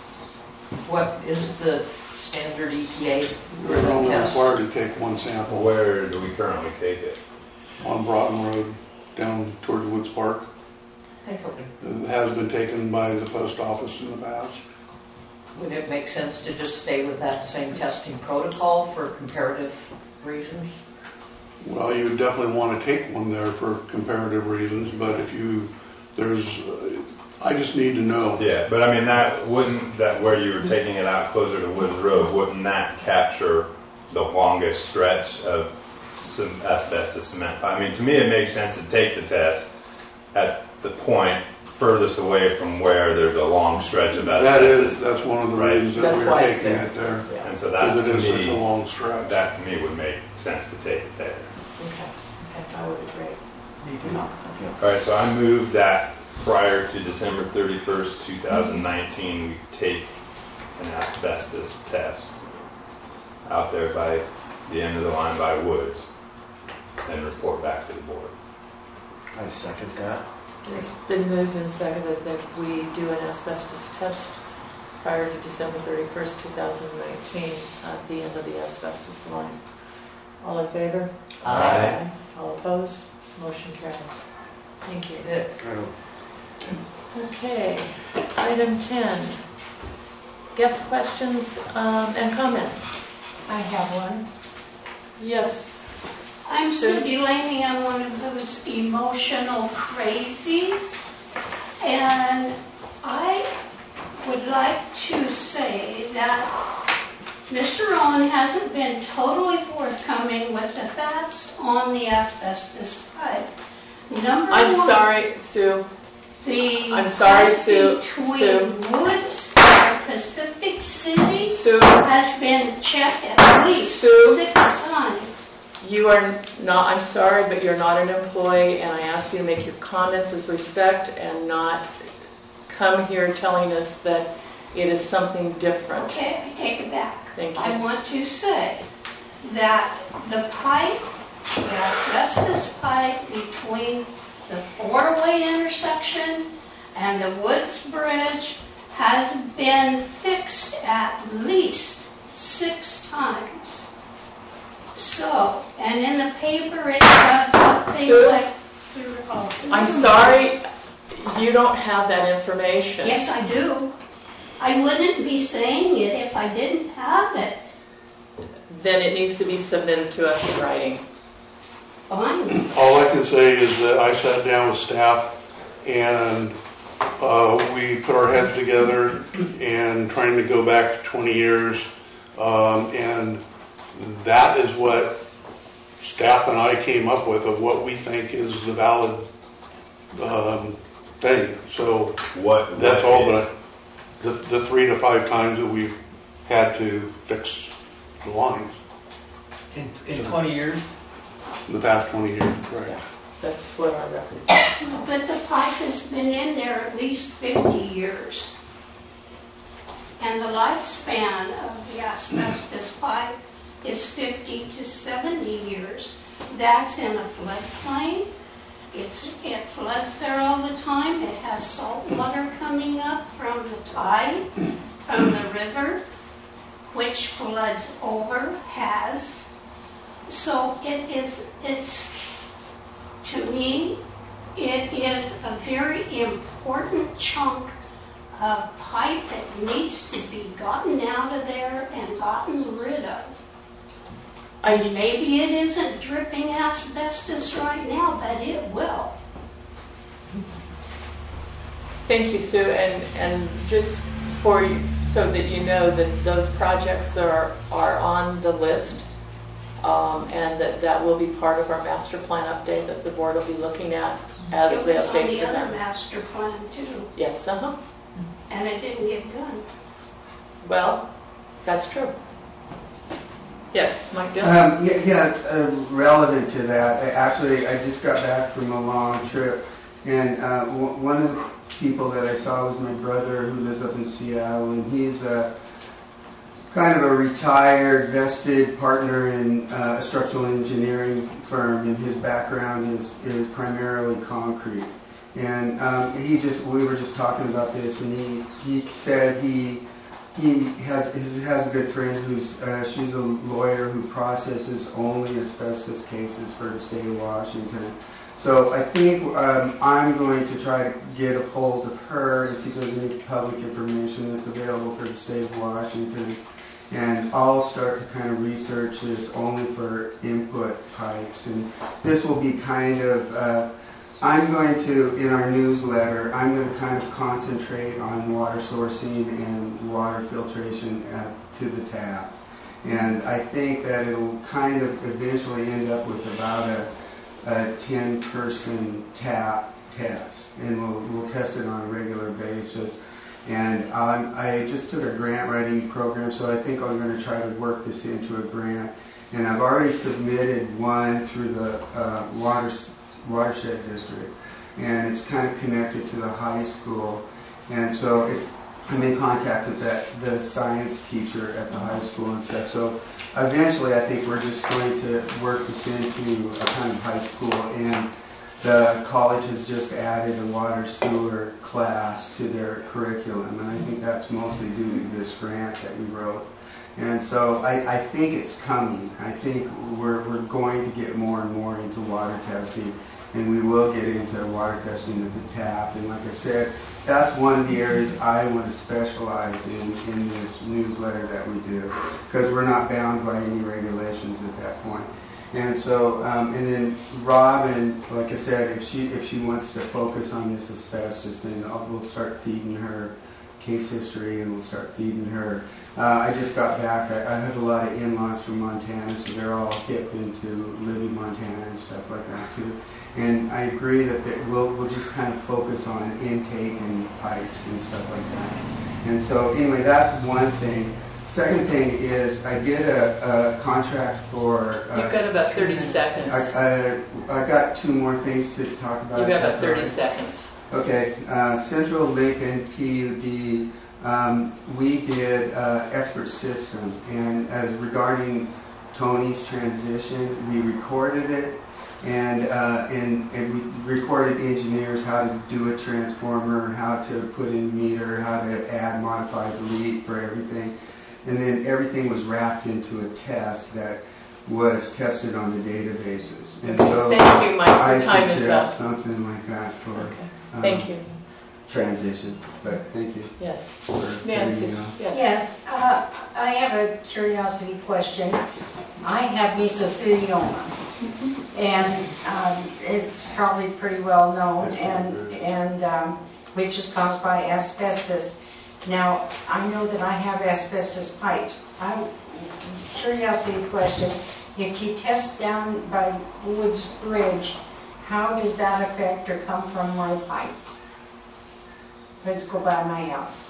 What is the standard E P A for We're the only test? required to take one sample Where do we currently take it? on Broughton Road down towards Woods Park. I think it would- It has been taken by the post office in the past. Would it make sense to just stay with that same testing protocol for comparative reasons? Well, you would definitely want to take one there for comparative reasons, but if you, there's, uh, I just need to know. Yeah, but I mean, that, wouldn't, that where you were taking it out closer to Woods Road, wouldn't that capture the longest stretch of some asbestos cement? I mean, to me, it makes sense to take the test at the point furthest away from where there's a long stretch of That asbestos. is, that's one of the Right. reasons that That's we're why it's taking there. it there. Yeah. And so that, Because to it is such a me, long stretch. that to me would make sense to take it there. Okay, okay, I would agree. All right, so I move that prior to December thirty-first, two thousand nineteen, we take an asbestos test out there by the end of the line by Woods, and report back to the board. I second that. It's been moved and seconded that we do an asbestos test prior to December thirty-first, two thousand nineteen, at the end of the asbestos line. All in favor? Aye. All opposed? Motion carries. Thank you. Good. I don't- Okay, item ten, guest questions um, and comments. I have one. Yes, I'm Sue? Sue Delaney. I'm one of those emotional crazies. And I would like to say that Mister Owen hasn't been totally forthcoming with the facts on the asbestos pipe. Number I'm one, sorry, Sue. the I'm sorry, pipe Sue. between Sue. Woods and Pacific City Sue, has been checked at least Sue? six times. you are not, I'm sorry, but you're not an employee, and I ask you to make your comments as respect and not come here telling us that it is something different. Okay, I take it back. Thank you. I want to say that the pipe, the asbestos pipe between the four-way intersection and the Woods Bridge has been fixed at least six times. So, and in the paper it got something Sue? like... I'm sorry, you don't have that information. Yes, I do. I wouldn't be saying it if I didn't have it. Then it needs to be submitted to us in writing. Fine. All I can say is that I sat down with staff and uh, we put our heads together and trying to go back twenty years. Um, and that is what staff and I came up with of what we think is the valid um, thing. So What? that's what all is- the, the, the three to five times that we've had to fix the lines In, in twenty years? in the past twenty years. Right. That's what our records say. But the pipe has been in there at least fifty years. And the lifespan of the asbestos pipe is fifty to seventy years. That's in a floodplain. It's, it floods there all the time. It has salt water coming up from the tide, from the river, which floods over, has. So it is, it's, to me, it is a very important chunk of pipe that needs to be gotten out of there and gotten rid of. I, Maybe it isn't dripping asbestos right now, but it will. thank you, Sue, and, and just for you, so that you know that those projects are, are on the list, um, and that that will be part of our master plan update that the board will be looking at as It the was on updates the are other done. master plan too, Yes, uh-huh. and it didn't get done. Well, that's true. Yes, Mike Gill? Um, yeah, yeah, uh, relevant to that, I- actually, I just got back from a long trip, and uh, w- one of the people that I saw was my brother who lives up in Seattle, and he's a kind of a retired, vested partner in uh, a structural engineering firm, and his background is, is primarily concrete. And um, he just, we were just talking about this, and he, he said he He has he has a good friend who's uh, she's a lawyer who processes only asbestos cases for the state of Washington. So I think um, I'm going to try to get a hold of her and see if there's any public information that's available for the state of Washington. And I'll start to kind of research this only for input pipes. And this will be kind of uh, I'm going to, in our newsletter, I'm going to kind of concentrate on water sourcing and water filtration at, to the tap. And I think that it'll kind of eventually end up with about a, a ten-person tap test. And we'll, we'll test it on a regular basis. And um, I just took a grant writing program, so I think I'm going to try to work this into a grant. And I've already submitted one through the uh, water watershed district, and it's kind of connected to the high school. And so it, I'm in contact with that the science teacher at the high school and stuff. So eventually I think we're just going to work this into a kind of high school, and the college has just added a water sewer class to their curriculum, and I think that's mostly due to this grant that we wrote. And so I, I think it's coming. I think we're, we're going to get more and more into water testing, and we will get into water testing of the tap. And like I said, that's one of the areas I want to specialize in in this newsletter that we do, because we're not bound by any regulations at that point. And so, um, and then Robin, like I said, if she if she wants to focus on this asbestos, then I'll, we'll start feeding her case history, and we'll start feeding her. Uh, I just got back. I, I have a lot of in-laws from Montana, so they're all hip into living Montana and stuff like that too. And I agree that, that we'll we'll just kind of focus on intake and pipes and stuff like that. And so anyway, that's one thing. Second thing is I did a, a contract for. Uh, You've got about thirty seconds. I, I I got two more things to talk about. You've got about That's all thirty right. seconds. Okay, uh, Central Lincoln P U D, um, we did uh, expert system, and as regarding Tony's transition, we recorded it, and, uh, and, and we recorded engineers how to do a transformer, how to put in meter, how to add modified lead for everything, and then everything was wrapped into a test that was tested on the databases. And so Thank you, Mike. I Your time is suggest up. something like that for Okay. um, Thank you. transition. But thank you Yes. for letting Nancy? me know. Yes. Yes, uh, I have a curiosity question. I have mesothelioma, and um, it's probably pretty well known, and and um, which is caused by asbestos. Now, I know that I have asbestos pipes. I, curiosity question, if you test down by Woods Bridge, how does that affect or come from my pipe? Let's go by my house.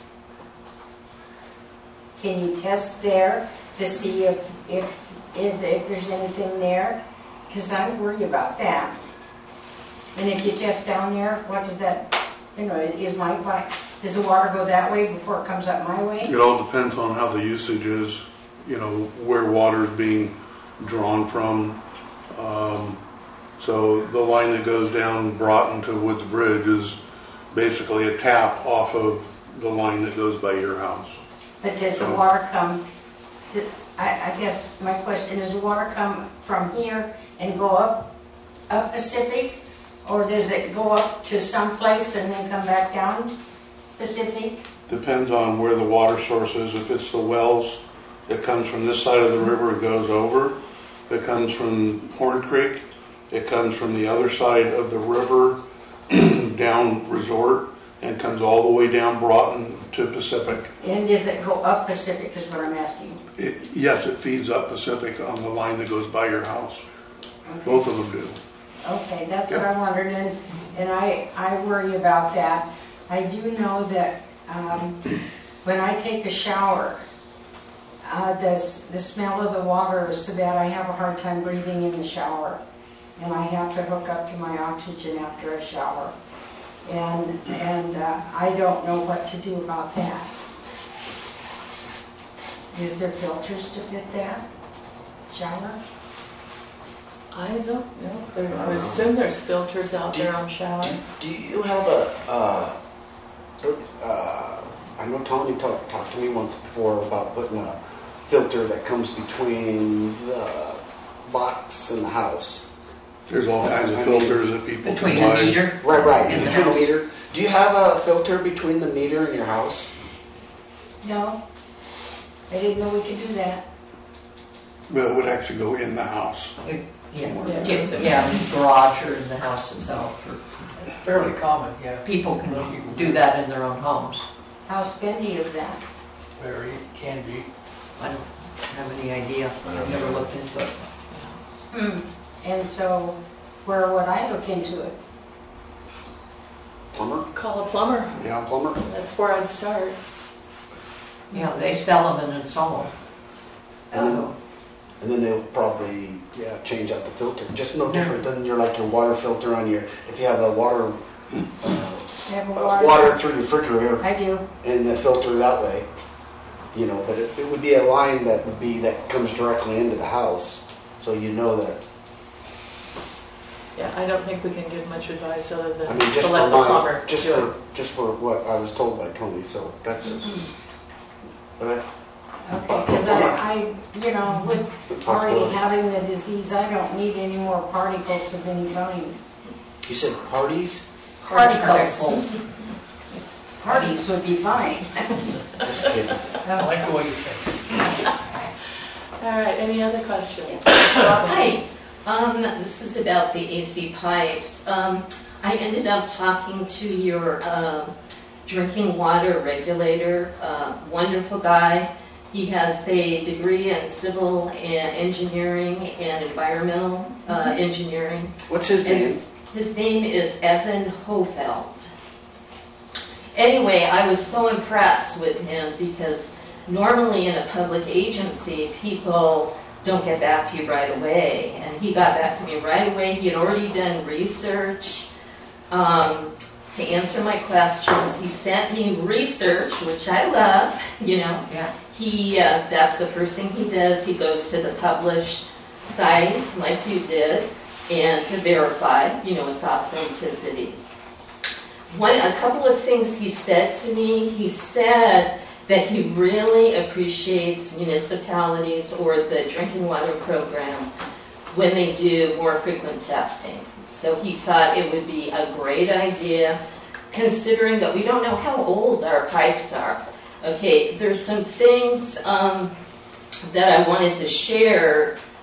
Can you test there to see if, if, if, if there's anything there? Because I worry about that. And if you test down there, what does that, you know, is my pipe, does the water go that way before it comes up my way? It all depends on how the usage is, you know, where water is being drawn from. Um, so the line that goes down Broughton to Woods Bridge is basically a tap off of the line that goes by your house. But does the So- water come, d- I, I guess my question, does the water come from here and go up, up Pacific? Or does it go up to some place and then come back down Pacific? Depends on where the water source is. If it's the wells that comes from this side of the river, it goes over. If it comes from Horn Creek, it comes from the other side of the river down Resort and comes all the way down Broughton to Pacific. And does it go up Pacific is what I'm asking? It, yes, it feeds up Pacific on the line that goes by your house. Okay. Both of them do. Okay, that's what Yeah. I wondered, and, and I, I worry about that. I do know that um, when I take a shower, uh, the, s- the smell of the water is so bad I have a hard time breathing in the shower. And I have to hook up to my oxygen after a shower. And, and uh, I don't know what to do about that. Is there filters to fit that shower? I don't know. There- I assume there's filters out there on shower. Do, do you have a, uh, uh, I know Tony talked, talked to me once before about putting a filter that comes between the box and the house. There's all kinds of I mean, filters that people Between can the buy. meter? Right, right, And the between the house. meter. Do you have a filter between the meter and your house? No? I didn't know we could do that. But it would actually go in the house. It- Yeah, Yeah. Typ- yeah, in the garage or in the house itself. or- Fairly common, yeah. People can do that in their own homes. How spendy is that? Very, can be. I don't have any idea. I've never looked into it. Hmm. And so, where would I look into it? Plumber? Call a plumber. Yeah, plumber. That's where I'd start. Yeah, they sell them and install them. And then, and then they'll probably, yeah, change out the filter. Just no different than your, like your water filter on your, if you have a water, uh, I have a uh, water. water through your refrigerator I do. and the filter that way. You know, but it, it would be a line that would be, that comes directly into the house. So you know that, Yeah, I don't think we can give much advice other than I mean, just to let for the my, plumber just do for, it. just for what I was told by Tony, so that's just, but I, Okay, because I, I, you know, with already having the disease, I don't need any more particles of any kind. you said parties? Particles. Parties would be fine. Just kidding. I like the way you think. All right, any other questions? Hi, um, this is about the A C pipes. Um, I ended up talking to your um, drinking water regulator, uh, wonderful guy. He has a degree in civil and engineering and environmental uh, engineering. What's his And name? His name is Evan Hofeld. Anyway, I was so impressed with him because normally in a public agency, people don't get back to you right away. And he got back to me right away. He had already done research um, to answer my questions. He sent me research, which I love, you know. Yeah. He, uh, that's the first thing he does. He goes to the published site, like you did, and to verify, you know, its authenticity. One, a couple of things he said to me. He said that he really appreciates municipalities or the drinking water program when they do more frequent testing. So he thought it would be a great idea, considering that we don't know how old our pipes are. Okay, there's some things um, that I wanted to share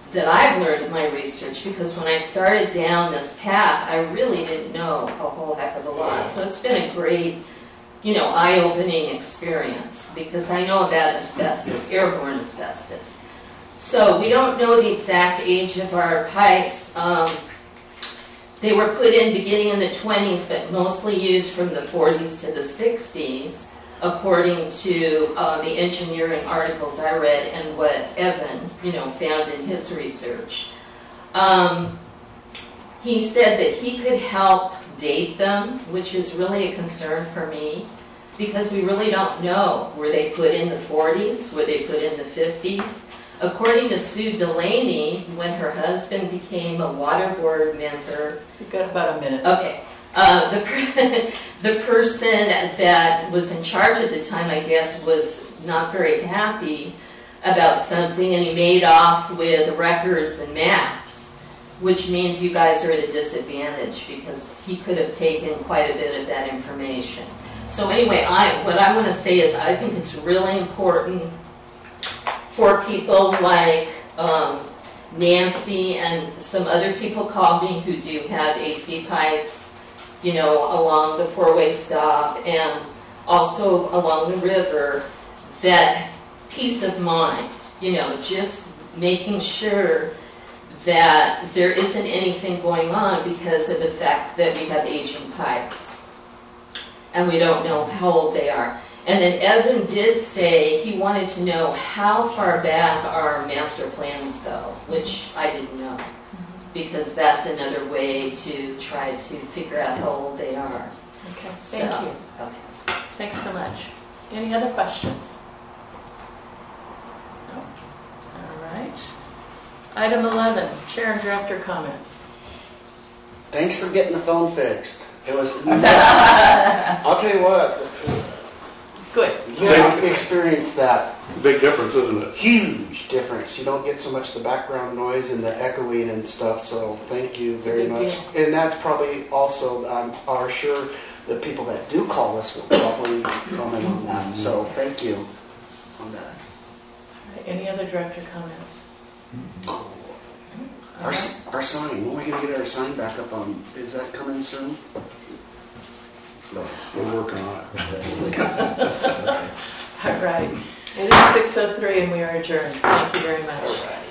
that I've learned in my research, because when I started down this path, I really didn't know a whole heck of a lot. So it's been a great, you know, eye-opening experience, because I know about asbestos, airborne asbestos. So we don't know the exact age of our pipes. Um, they were put in beginning in the twenties, but mostly used from the forties to the sixties, according to uh, the engineering articles I read and what Evan, you know, found in his research. Um, he said that he could help date them, which is really a concern for me, because we really don't know. Were they put in the forties? Were they put in the fifties? According to Sue Delaney, when her husband became a water board member. You've got about a minute. Okay. Uh, the, per- the person that was in charge at the time, I guess, was not very happy about something, and he made off with records and maps, which means you guys are at a disadvantage, because he could have taken quite a bit of that information. So anyway, I, what I want to say is I think it's really important for people like um, Nancy and some other people call me who do have A C pipes, you know, along the four-way stop and also along the river, that peace of mind, you know, just making sure that there isn't anything going on because of the fact that we have aging pipes and we don't know how old they are. And then Evan did say he wanted to know how far back our master plans go, which I didn't know, because that's another way to try to figure out how old they are. Okay, thank So, you. Okay. Thanks so much. Any other questions? No? All right. Item eleven, Chair and Director comments. Thanks for getting the phone fixed. It was, I'll tell you what, Good. you don't experience that Big difference, isn't it? huge difference. You don't get so much the background noise and the echoing and stuff, so thank you very big much. deal. And that's probably also, um, are sure the people that do call us will probably comment on that, so thank you on that. All right, any other director comments? Our, s- our sign, when are we going to get our sign back up on, is that coming soon? No, we're working on it. All right. It is six oh three and we are adjourned. Thank you very much.